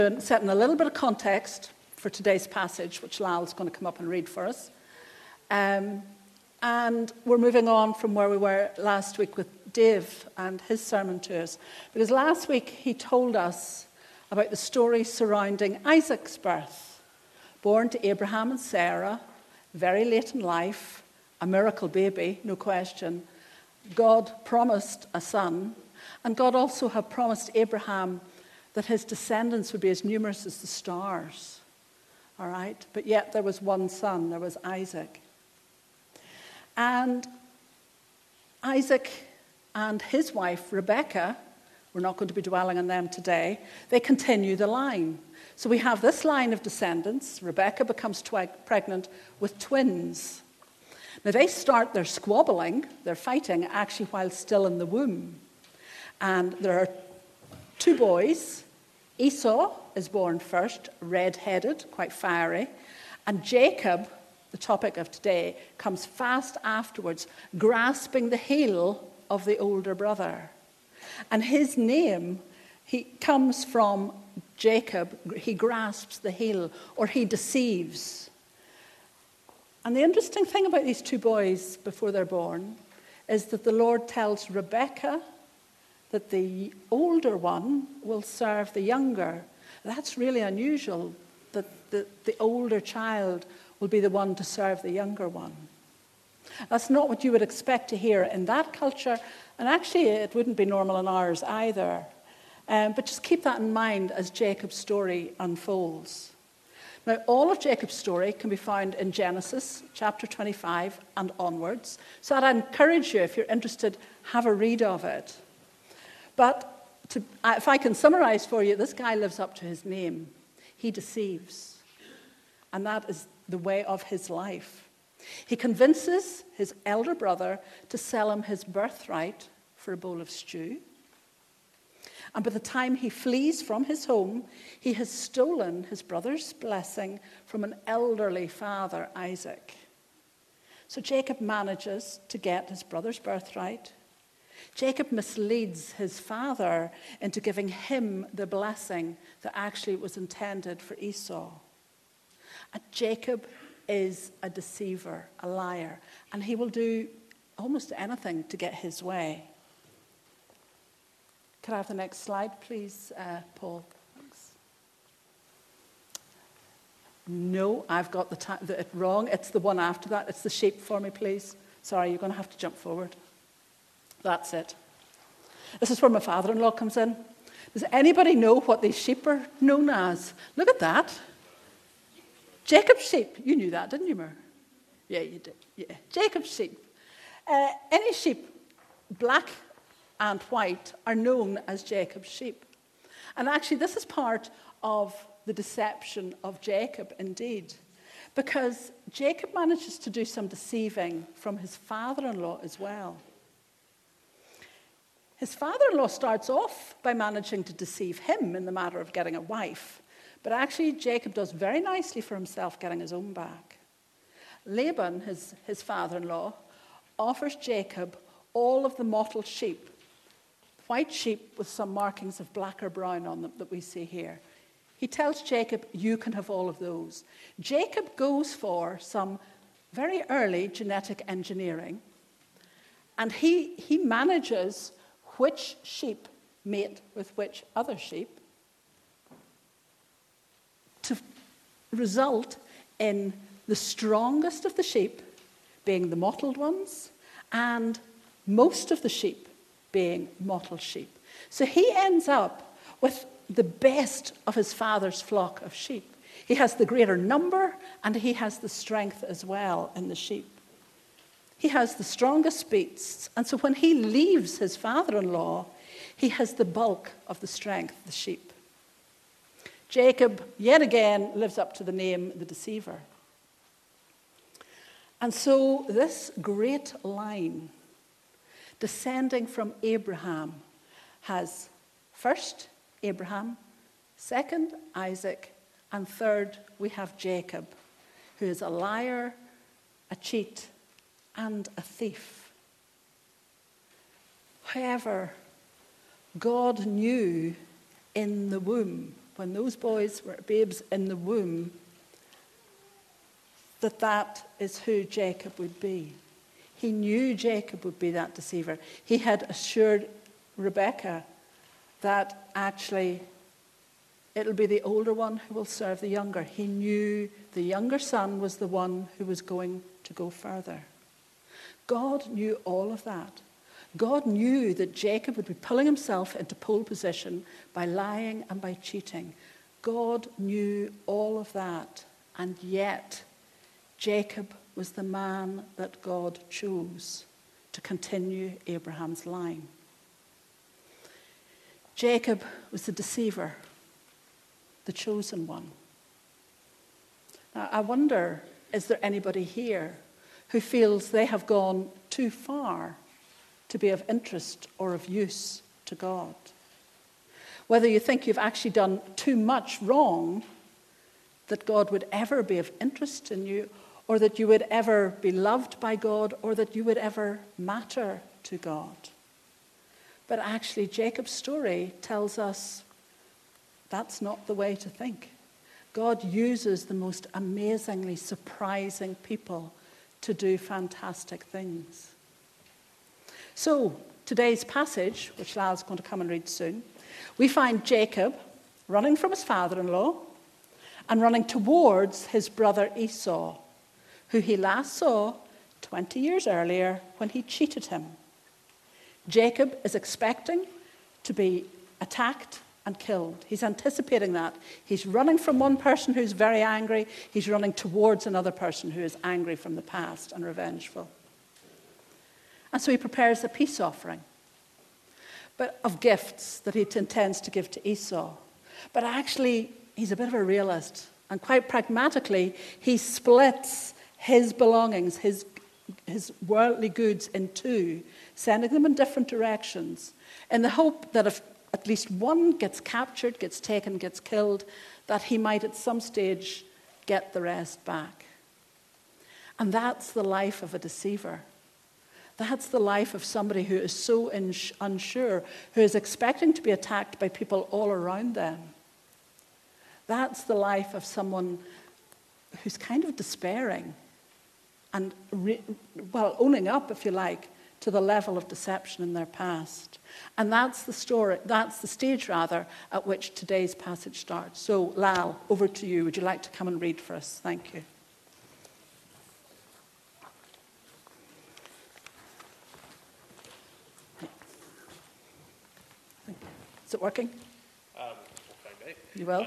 Setting a little bit of context for today's passage, which Lal's going to come up and read for us. And we're moving on from where we were last week with Dave and his sermon to us. Because last week he told us about the story surrounding Isaac's birth. Born to Abraham and Sarah, very late in life, a miracle baby, no question. God promised a son, and God also had promised Abraham that his descendants would be as numerous as the stars. All right? But yet there was one son, there was Isaac. And Isaac and his wife, Rebekah, we're not going to be dwelling on them today, they continue the line. So we have this line of descendants. Rebekah becomes pregnant with twins. Now they start their squabbling, their fighting, actually while still in the womb. And there are two boys. Esau is born first, red-headed, quite fiery. And Jacob, the topic of today, comes fast afterwards, grasping the heel of the older brother. And his name, he comes from Jacob. He grasps the heel, or he deceives. And the interesting thing about these two boys before they're born is that the Lord tells Rebekah that the older one will serve the younger. That's really unusual, that the older child will be the one to serve the younger one. That's not what you would expect to hear in that culture, and actually it wouldn't be normal in ours either. But just keep that in mind as Jacob's story unfolds. Now, all of Jacob's story can be found in Genesis chapter 25 and onwards. So I'd encourage you, if you're interested, have a read of it. But if I can summarize for you, this guy lives up to his name. He deceives. And that is the way of his life. He convinces his elder brother to sell him his birthright for a bowl of stew. And by the time he flees from his home, he has stolen his brother's blessing from an elderly father, Isaac. So Jacob manages to get his brother's birthright. Jacob misleads his father into giving him the blessing that actually was intended for Esau. And Jacob is a deceiver, a liar, and he will do almost anything to get his way. Could I have the next slide, please, Paul? Thanks. No, I've got it wrong. It's the one after that. It's the sheep for me, please. Sorry, you're going to have to jump forward. That's it. This is where my father-in-law comes in. Does anybody know what these sheep are known as? Look at that. Jacob's sheep. You knew that, didn't you, Mer? Yeah, you did. Yeah, Jacob's sheep. Any sheep, black and white, are known as Jacob's sheep. And actually, this is part of the deception of Jacob, indeed. Because Jacob manages to do some deceiving from his father-in-law as well. His father-in-law starts off by managing to deceive him in the matter of getting a wife. But actually, Jacob does very nicely for himself getting his own back. Laban, his father-in-law, offers Jacob all of the mottled sheep, white sheep with some markings of black or brown on them that we see here. He tells Jacob, you can have all of those. Jacob goes for some very early genetic engineering, and he manages which sheep mate with which other sheep to result in the strongest of the sheep being the mottled ones and most of the sheep being mottled sheep. So he ends up with the best of his father's flock of sheep. He has the greater number and he has the strength as well in the sheep. He has the strongest beasts, and so when he leaves his father-in-law, he has the bulk of the strength of the sheep. Jacob, yet again, lives up to the name, the deceiver. And so this great line, descending from Abraham, has first Abraham, second Isaac, and third we have Jacob, who is a liar, a cheat, and a thief. However, God knew in the womb when those boys were babes in the womb, that is who Jacob would be. He knew Jacob would be that deceiver. He had assured Rebekah that actually it'll be the older one who will serve the younger. He knew the younger son was the one who was going to go further. God knew all of that. God knew that Jacob would be pulling himself into pole position by lying and by cheating. God knew all of that, and yet Jacob was the man that God chose to continue Abraham's line. Jacob was the deceiver, the chosen one. Now, I wonder, is there anybody here who feels they have gone too far to be of interest or of use to God? Whether you think you've actually done too much wrong that God would ever be of interest in you, or that you would ever be loved by God, or that you would ever matter to God. But actually, Jacob's story tells us that's not the way to think. God uses the most amazingly surprising people to do fantastic things. So, today's passage, which Lal's going to come and read soon, we find Jacob running from his father-in-law and running towards his brother Esau, who he last saw 20 years earlier when he cheated him. Jacob is expecting to be attacked and killed. He's anticipating that. He's running from one person who's very angry. He's running towards another person who is angry from the past and revengeful. And so he prepares a peace offering, but of gifts that he intends to give to Esau. But actually, he's a bit of a realist. And quite pragmatically, he splits his belongings, his worldly goods in two, sending them in different directions, in the hope that if at least one gets captured, gets taken, gets killed, that he might at some stage get the rest back. And that's the life of a deceiver. That's the life of somebody who is so unsure, who is expecting to be attacked by people all around them. That's the life of someone who's kind of despairing and, owning up, if you like, to the level of deception in their past. And that's the stage at which today's passage starts. So, Lal, over to you. Would you like to come and read for us? Thank you. Is it working? We'll find out. You will?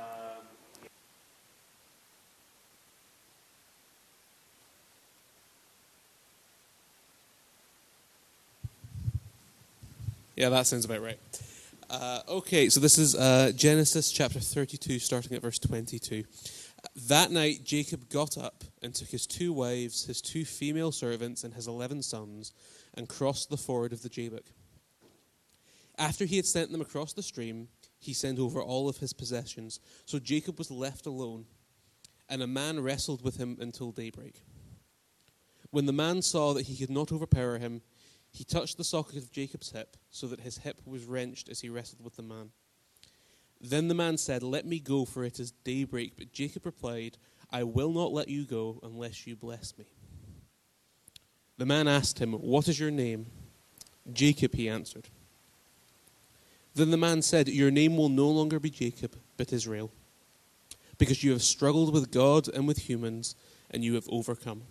Yeah, that sounds about right. Okay, so this is Genesis chapter 32, starting at verse 22. That night Jacob got up and took his 2 wives, his 2 female servants, and his 11 sons, and crossed the ford of the Jabbok. After he had sent them across the stream, he sent over all of his possessions. So Jacob was left alone, and a man wrestled with him until daybreak. When the man saw that he could not overpower him, he touched the socket of Jacob's hip, so that his hip was wrenched as he wrestled with the man. Then the man said, "Let me go, for it is daybreak." But Jacob replied, "I will not let you go unless you bless me." The man asked him, "What is your name?" "Jacob," he answered. Then the man said, "Your name will no longer be Jacob, but Israel, because you have struggled with God and with humans, and you have overcome."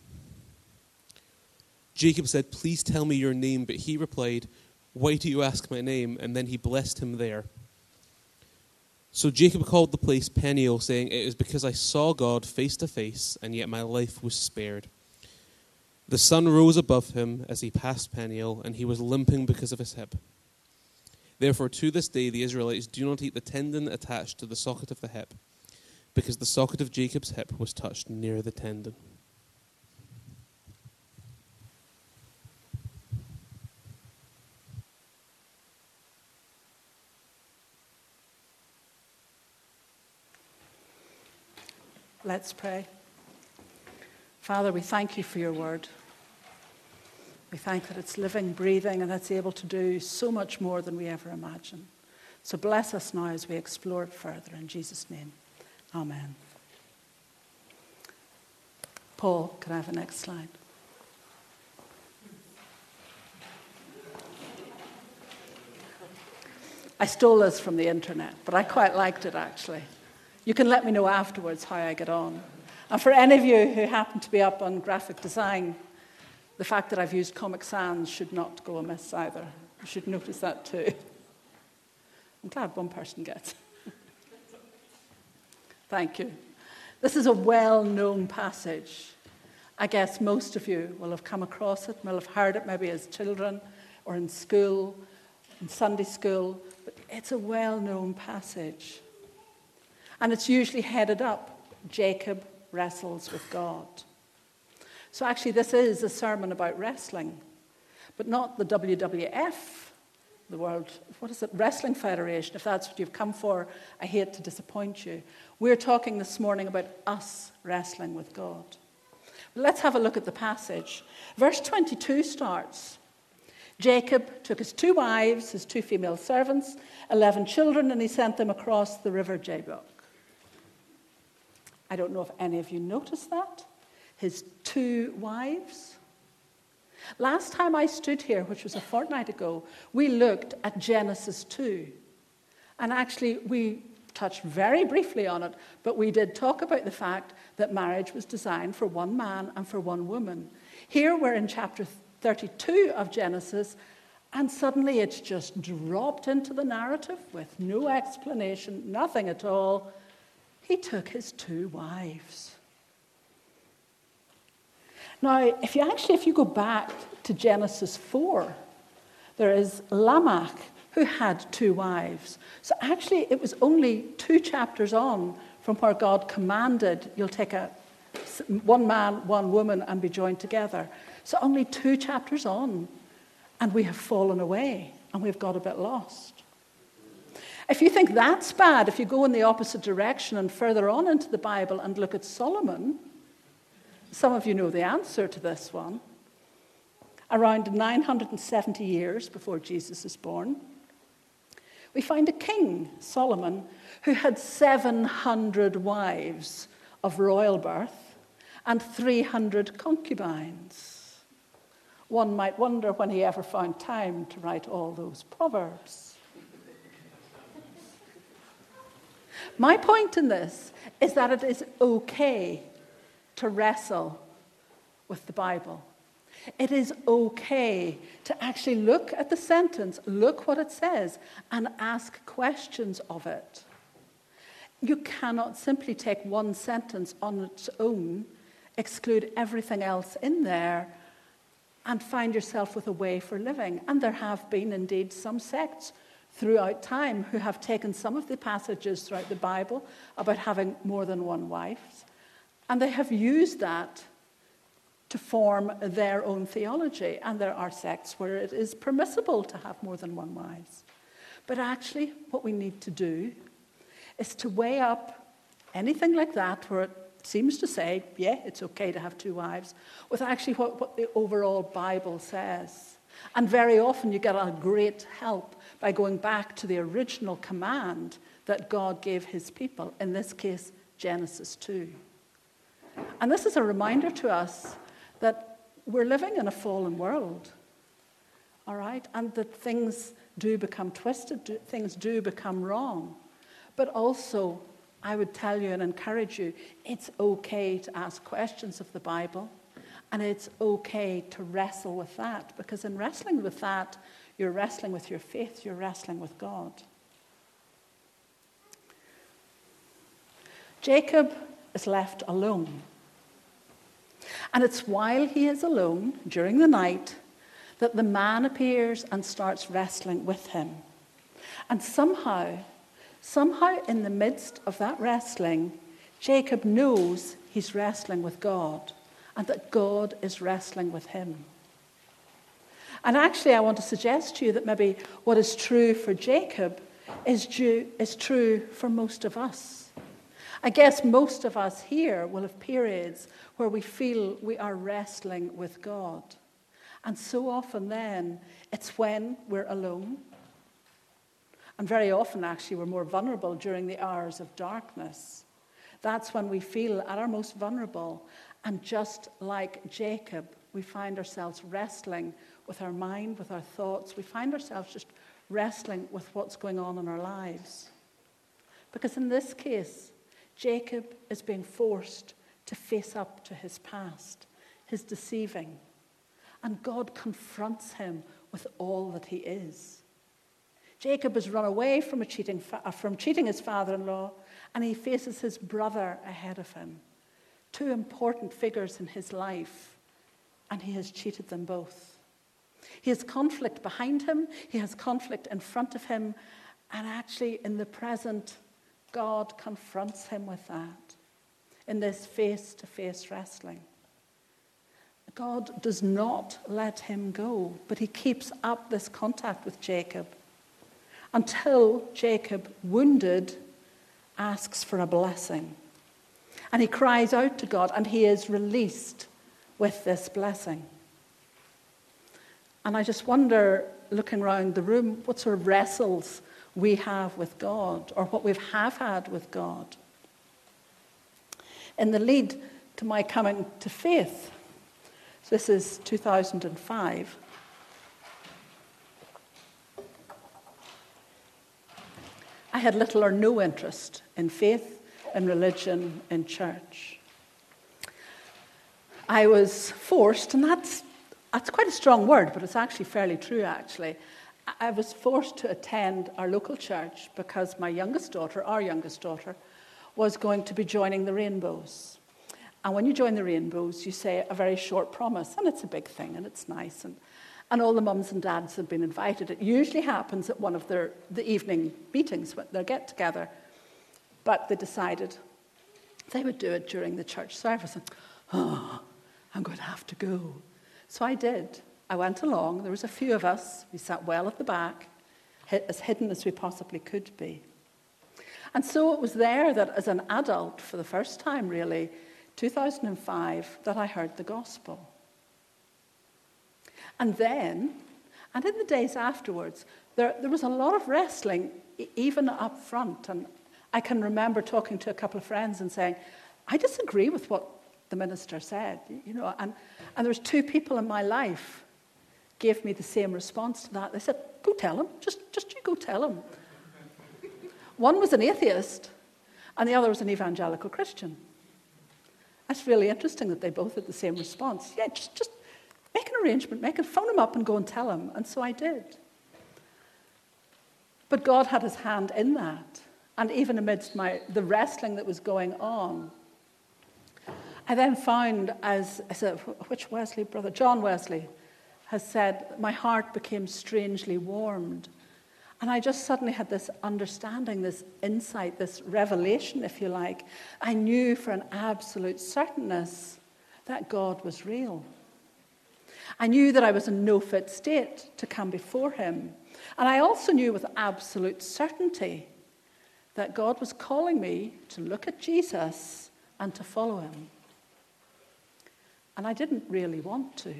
Jacob said, "Please tell me your name." But he replied, "Why do you ask my name?" And then he blessed him there. So Jacob called the place Peniel, saying, "It is because I saw God face to face, and yet my life was spared." The sun rose above him as he passed Peniel, and he was limping because of his hip. Therefore, to this day, the Israelites do not eat the tendon attached to the socket of the hip, because the socket of Jacob's hip was touched near the tendon. Let's pray. Father, we thank you for your word. We thank that it's living, breathing, and it's able to do so much more than we ever imagined. So bless us now as we explore it further. In Jesus' name, amen. Paul, can I have the next slide? I stole this from the internet, but I quite liked it, actually. You can let me know afterwards how I get on. And for any of you who happen to be up on graphic design, the fact that I've used Comic Sans should not go amiss either. You should notice that too. I'm glad one person gets it. Thank you. This is a well-known passage. I guess most of you will have come across it, will have heard it maybe as children or in school, in Sunday school, but it's a well-known passage. And it's usually headed up, Jacob wrestles with God. So actually this is a sermon about wrestling, but not the WWF, the World, Wrestling Federation. If that's what you've come for, I hate to disappoint you. We're talking this morning about us wrestling with God. But let's have a look at the passage. Verse 22 starts, Jacob took his 2 wives, his 2 female servants, 11 children, and he sent them across the river Jabbok. I don't know if any of you noticed that. His 2 wives. Last time I stood here, which was a fortnight ago, we looked at Genesis 2. And actually, we touched very briefly on it, but we did talk about the fact that marriage was designed for one man and for one woman. Here we're in chapter 32 of Genesis, and suddenly it's just dropped into the narrative with no explanation, nothing at all. He took his 2 wives. Now, if you go back to Genesis 4, there is Lamech, who had 2 wives. So actually, it was only 2 chapters on from where God commanded, you'll take one man, one woman, and be joined together. So only 2 chapters on, and we have fallen away, and we've got a bit lost. If you think that's bad, if you go in the opposite direction and further on into the Bible and look at Solomon, some of you know the answer to this one. Around 970 years before Jesus is born, we find a king, Solomon, who had 700 wives of royal birth and 300 concubines. One might wonder when he ever found time to write all those proverbs. My point in this is that it is okay to wrestle with the Bible. It is okay to actually look at the sentence, look what it says, and ask questions of it. You cannot simply take one sentence on its own, exclude everything else in there, and find yourself with a way for living. And there have been indeed some sects throughout time who have taken some of the passages throughout the Bible about having more than one wife, and they have used that to form their own theology. And there are sects where it is permissible to have more than one wife. But actually, what we need to do is to weigh up anything like that where it seems to say, yeah, it's okay to have 2 wives, with actually what the overall Bible says. And very often you get a great help by going back to the original command that God gave his people, in this case, Genesis 2. And this is a reminder to us that we're living in a fallen world, all right? And that things do become twisted, things do become wrong. But also, I would tell you and encourage you, it's okay to ask questions of the Bible, and it's okay to wrestle with that, because in wrestling with that, you're wrestling with your faith, you're wrestling with God. Jacob is left alone. And it's while he is alone, during the night, that the man appears and starts wrestling with him. And somehow in the midst of that wrestling, Jacob knows he's wrestling with God, and that God is wrestling with him. And actually, I want to suggest to you that maybe what is true for Jacob is true for most of us. I guess most of us here will have periods where we feel we are wrestling with God. And so often then, it's when we're alone And very often, actually, we're more vulnerable during the hours of darkness. That's when we feel at our most vulnerable. And just like Jacob, we find ourselves wrestling with our mind, with our thoughts. We find ourselves just wrestling with what's going on in our lives. Because in this case, Jacob is being forced to face up to his past, his deceiving. And God confronts him with all that he is. Jacob has run away from cheating his father-in-law, and he faces his brother ahead of him. Two important figures in his life, and he has cheated them both. He has conflict behind him, he has conflict in front of him, and actually in the present, God confronts him with that in this face-to-face wrestling. God does not let him go, but he keeps up this contact with Jacob until Jacob, wounded, asks for a blessing. And he cries out to God, and he is released with this blessing. And I just wonder, looking around the room, what sort of wrestles we have with God, or what we have had with God. In the lead to my coming to faith, so this is 2005, I had little or no interest in faith, in religion, in church. I was forced, and that's quite a strong word, but it's actually fairly true, actually. I was forced to attend our local church because our youngest daughter, was going to be joining the Rainbows. And when you join the Rainbows, you say a very short promise, and it's a big thing, and it's nice, and all the mums and dads have been invited. It usually happens at one of the evening meetings, their get-together, but they decided they would do it during the church service. And, I'm going to have to go. So I did. I went along. There was a few of us. We sat well at the back, as hidden as we possibly could be. And so it was there that, as an adult, for the first time, really, 2005, that I heard the gospel. And then, and in the days afterwards, there was a lot of wrestling, even up front. And I can remember talking to a couple of friends and saying, I disagree with what the minister said, and there was two people in my life gave me the same response to that. They said, go tell him, just you go tell him. One was an atheist, and the other was an evangelical Christian. That's really interesting that they both had the same response. Yeah, just make an arrangement, phone him up and go and tell him. And so I did. But God had his hand in that. And even amidst the wrestling that was going on, I then found, as I said, which Wesley brother? John Wesley has said, my heart became strangely warmed. And I just suddenly had this understanding, this insight, this revelation, if you like. I knew for an absolute certainness that God was real. I knew that I was in no fit state to come before him. And I also knew with absolute certainty that God was calling me to look at Jesus and to follow him. And I didn't really want to.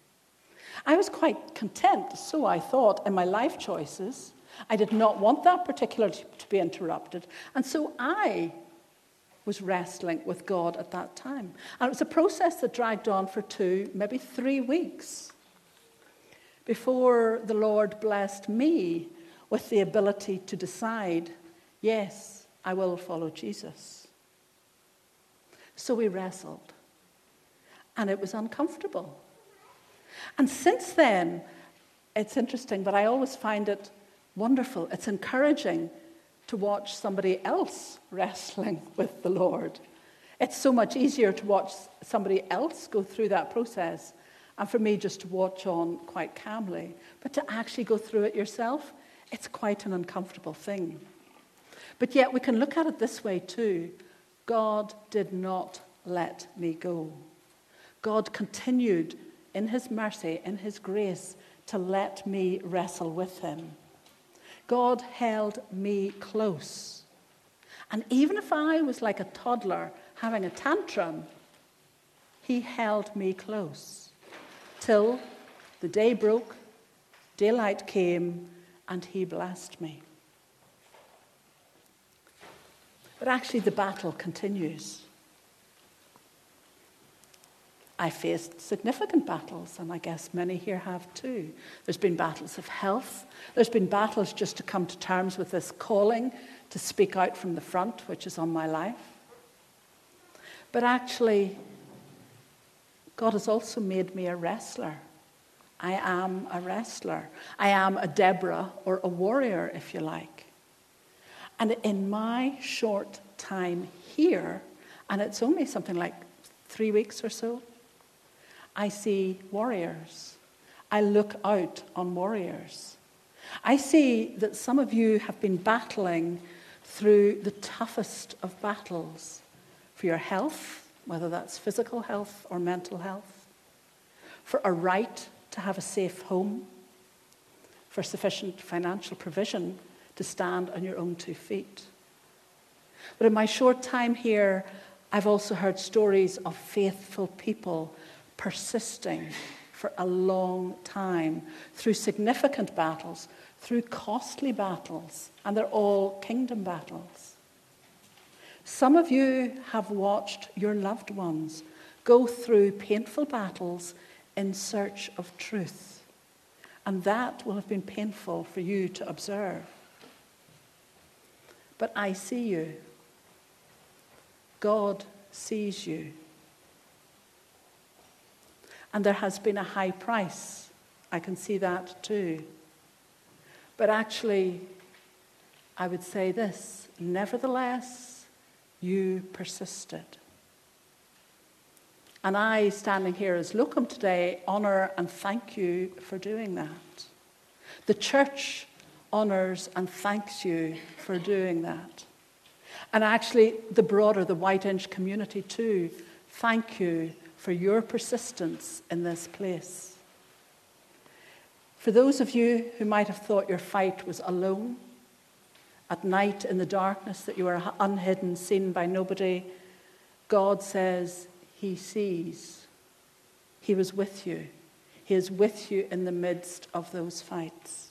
I was quite content, so I thought, in my life choices. I did not want that particularly to be interrupted. And so I was wrestling with God at that time. And it was a process that dragged on for 2, maybe 3 weeks before the Lord blessed me with the ability to decide, yes, I will follow Jesus. So we wrestled. And it was uncomfortable. And since then, it's interesting, but I always find it wonderful. It's encouraging to watch somebody else wrestling with the Lord. It's so much easier to watch somebody else go through that process, and for me just to watch on quite calmly. But to actually go through it yourself, it's quite an uncomfortable thing. But yet we can look at it this way too. God did not let me go. God continued in his mercy, in his grace, to let me wrestle with him. God held me close. And even if I was like a toddler having a tantrum, he held me close till the day broke, daylight came, and he blessed me. But actually the battle continues. I faced significant battles, and I guess many here have too. There's been battles of health. There's been battles just to come to terms with this calling to speak out from the front, which is on my life. But actually, God has also made me a wrestler. I am a wrestler. I am a Deborah, or a warrior, if you like. And in my short time here, and it's only something like 3 weeks or so, I see warriors. I look out on warriors. I see that some of you have been battling through the toughest of battles for your health, whether that's physical health or mental health, for a right to have a safe home, for sufficient financial provision to stand on your own 2 feet. But in my short time here, I've also heard stories of faithful people persisting for a long time through significant battles, through costly battles, and they're all kingdom battles. Some of you have watched your loved ones go through painful battles in search of truth, and that will have been painful for you to observe. But I see you. God sees you. And there has been a high price. I can see that too. But actually, I would say this: nevertheless, you persisted. And I, standing here as locum today, honour and thank you for doing that. The church honours and thanks you for doing that. And actually, the broader, the White Inch community too, thank you for your persistence in this place. For those of you who might have thought your fight was alone, at night in the darkness, that you were unhidden, seen by nobody, God says he sees. He was with you. He is with you in the midst of those fights.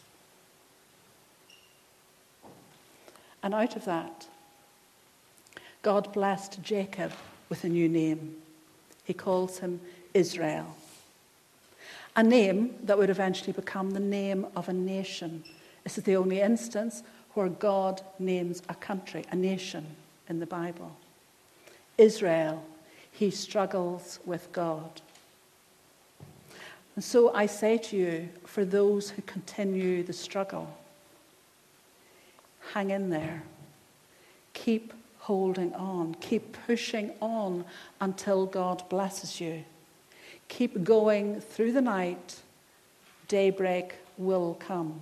And out of that, God blessed Jacob with a new name. He calls him Israel. A name that would eventually become the name of a nation. This is the only instance where God names a country, a nation, in the Bible. Israel, he struggles with God. And so I say to you, for those who continue the struggle, hang in there. Keep holding on. Keep pushing on until God blesses you. Keep going through the night. Daybreak will come.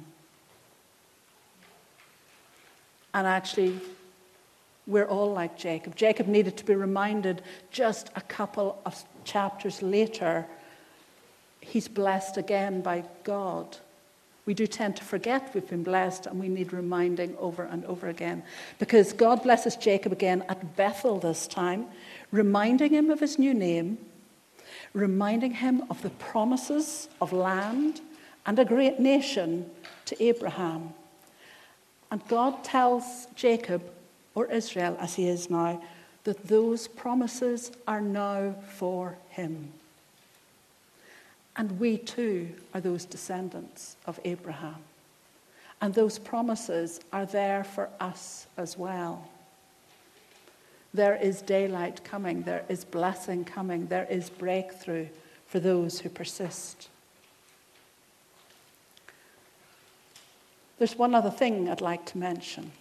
And actually, we're all like Jacob. Jacob needed to be reminded just a couple of chapters later. He's blessed again by God. We do tend to forget we've been blessed, and we need reminding over and over again. Because God blesses Jacob again at Bethel this time, reminding him of his new name, reminding him of the promises of land and a great nation to Abraham. And God tells Jacob, or Israel as he is now, that those promises are now for him. And we too are those descendants of Abraham. And those promises are there for us as well. There is daylight coming, there is blessing coming, there is breakthrough for those who persist. There's one other thing I'd like to mention.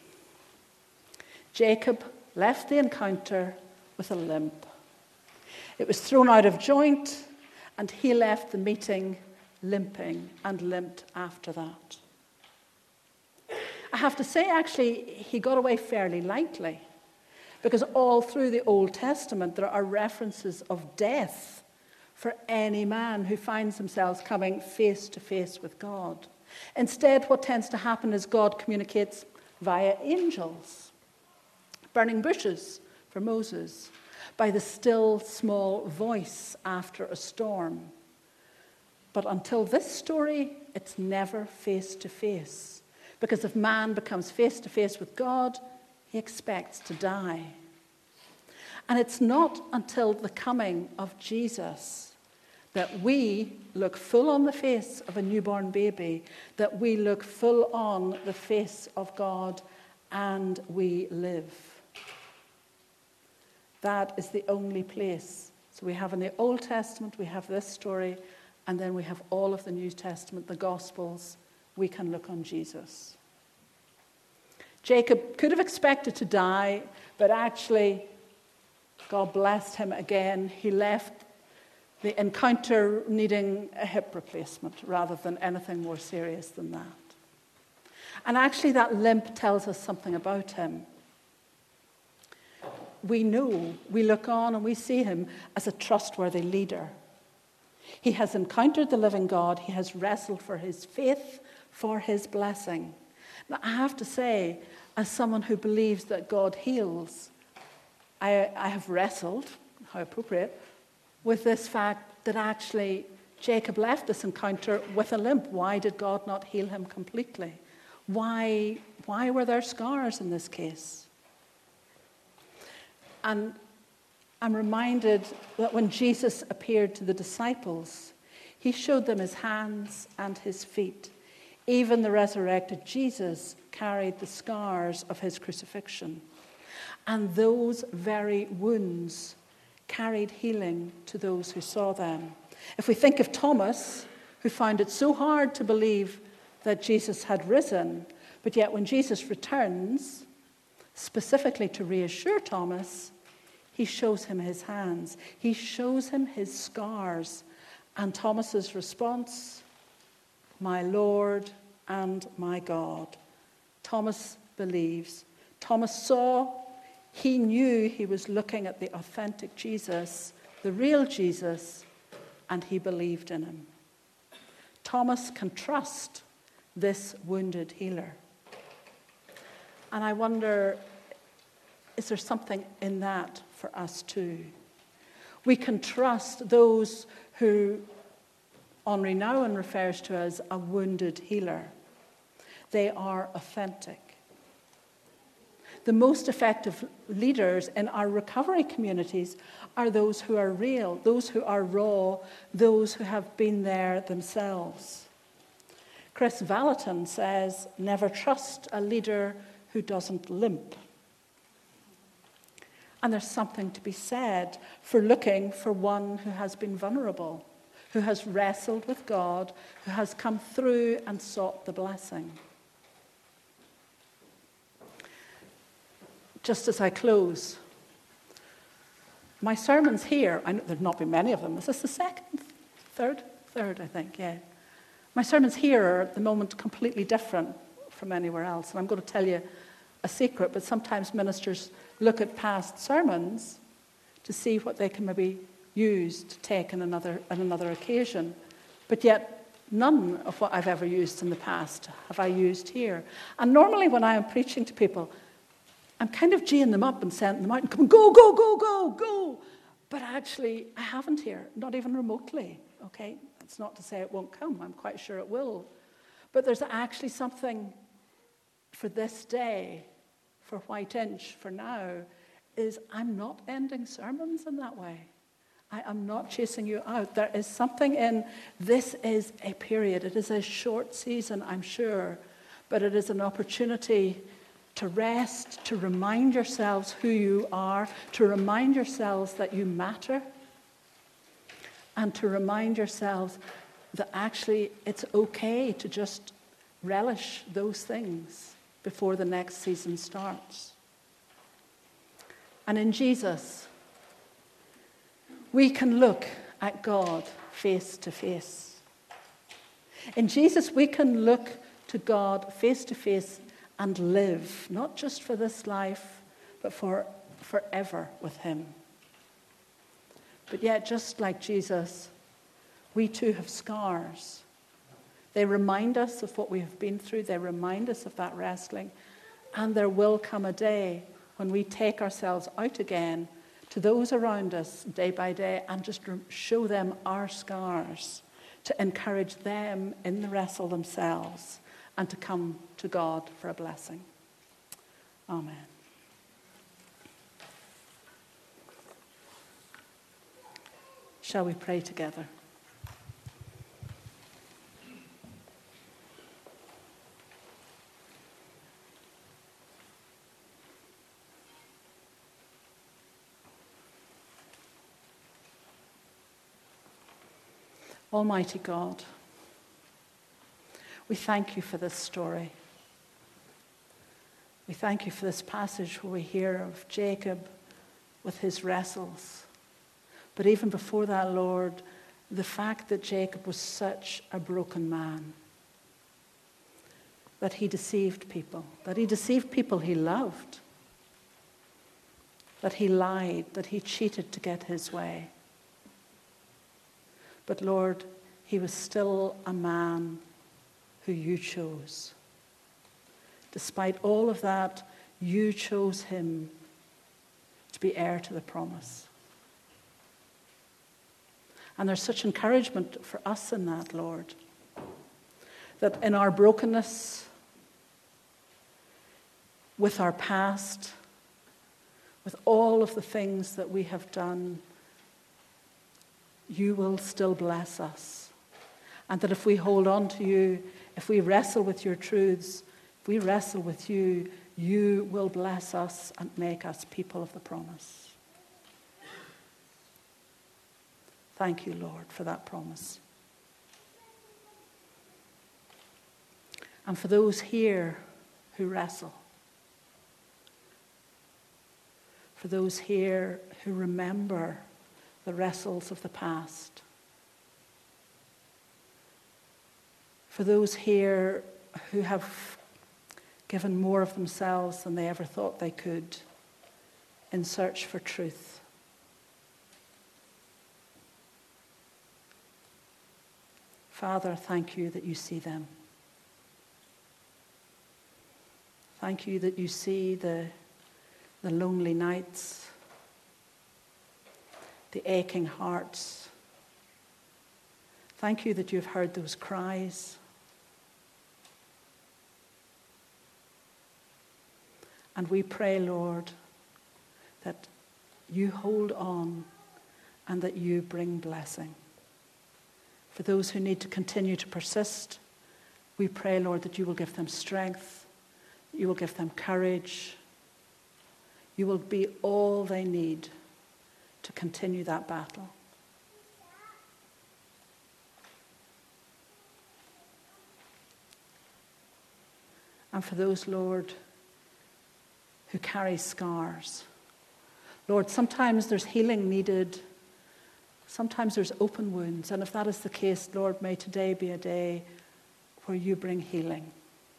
Jacob left the encounter with a limp. It was thrown out of joint, and he left the meeting limping and limped after that. I have to say, actually, he got away fairly lightly, because all through the Old Testament there are references of death for any man who finds himself coming face to face with God. Instead, what tends to happen is God communicates via angels, burning bushes for Moses, by the still small voice after a storm. But until this story, it's never face to face. Because if man becomes face to face with God, He expects to die. And it's not until the coming of Jesus that we look full on the face of a newborn baby, that we look full on the face of God, and we live. That is the only place. So we have in the Old Testament, we have this story, and then we have all of the New Testament, the Gospels. We can look on Jesus. Jacob could have expected to die, but actually, God blessed him again. He left the encounter needing a hip replacement rather than anything more serious than that. And actually, that limp tells us something about him. We know, we look on and we see him as a trustworthy leader. He has encountered the living God. He has wrestled for his faith, for his blessing. Now, I have to say, as someone who believes that God heals, I have wrestled, how appropriate, with this fact that actually Jacob left this encounter with a limp. Why did God not heal him completely? Why were there scars in this case? And I'm reminded that when Jesus appeared to the disciples, he showed them his hands and his feet. Even the resurrected Jesus carried the scars of his crucifixion. And those very wounds carried healing to those who saw them. If we think of Thomas, who found it so hard to believe that Jesus had risen, but yet when Jesus returns, specifically to reassure Thomas, he shows him his hands. He shows him his scars. And Thomas's response, "My Lord and my God." Thomas believes. Thomas saw, he knew he was looking at the authentic Jesus, the real Jesus, and he believed in him. Thomas can trust this wounded healer. And I wonder, is there something in that for us too? We can trust those who Henri Nouwen refers to as a wounded healer. They are authentic. The most effective leaders in our recovery communities are those who are real, those who are raw, those who have been there themselves. Chris Vallotton says, "Never trust a leader who doesn't limp." And there's something to be said for looking for one who has been vulnerable, who has wrestled with God, who has come through and sought the blessing. Just as I close, my sermons here, I know there've not been many of them. Is this the second? Third, I think, yeah. My sermons here are at the moment completely different from anywhere else. And I'm going to tell you a secret, but sometimes ministers look at past sermons to see what they can maybe use to take on another occasion. But yet, none of what I've ever used in the past have I used here. And normally when I am preaching to people, I'm kind of geeing them up and sending them out and coming, go, go, go, go, go. But actually, I haven't here, not even remotely, okay? That's not to say it won't come. I'm quite sure it will. But there's actually something for this day, for White Inch, for now, is I'm not ending sermons in that way. I am not chasing you out. There is something in, this is a period. It is a short season, I'm sure, but it is an opportunity to rest, to remind yourselves who you are, to remind yourselves that you matter, and to remind yourselves that actually it's okay to just relish those things before the next season starts. And in Jesus, we can look at God face to face. In Jesus, we can look to God face to face and live, not just for this life, but for forever with him. But yet, just like Jesus, we too have scars. They remind us of what we have been through. They remind us of that wrestling. And there will come a day when we take ourselves out again to those around us day by day and just show them our scars, to encourage them in the wrestle themselves and to come to God for a blessing. Amen. Shall we pray together? Almighty God, we thank you for this story. We thank you for this passage where we hear of Jacob with his wrestles. But even before that, Lord, the fact that Jacob was such a broken man, that he deceived people he loved, that he lied, that he cheated to get his way. But Lord, he was still a man who you chose. Despite all of that, you chose him to be heir to the promise. And there's such encouragement for us in that, Lord, that in our brokenness, with our past, with all of the things that we have done, you will still bless us. And that if we hold on to you, if we wrestle with your truths, if we wrestle with you, you will bless us and make us people of the promise. Thank you, Lord, for that promise. And for those here who wrestle, for those here who remember the wrestles of the past, for those here who have given more of themselves than they ever thought they could in search for truth. Father, thank you that you see them. Thank you that you see the lonely nights, the aching hearts. Thank you that you've heard those cries. And we pray, Lord, that you hold on and that you bring blessing. For those who need to continue to persist, we pray, Lord, that you will give them strength, you will give them courage, you will be all they need to continue that battle. And for those, Lord, who carry scars, Lord, sometimes there's healing needed, sometimes there's open wounds, and if that is the case, Lord, may today be a day where you bring healing.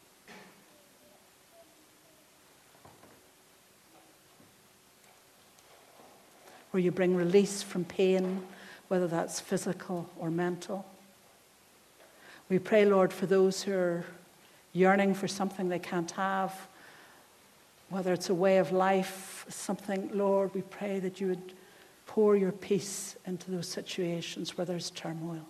Where you bring release from pain, whether that's physical or mental. We pray, Lord, for those who are yearning for something they can't have, whether it's a way of life, something, Lord, we pray that you would pour your peace into those situations where there's turmoil.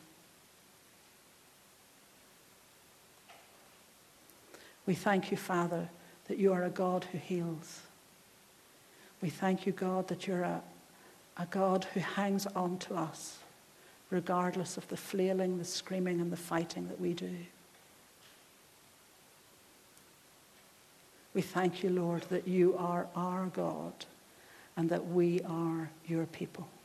We thank you, Father, that you are a God who heals. We thank you, God, that you're a God who hangs on to us, regardless of the flailing, the screaming, and the fighting that we do. We thank you, Lord, that you are our God and that we are your people.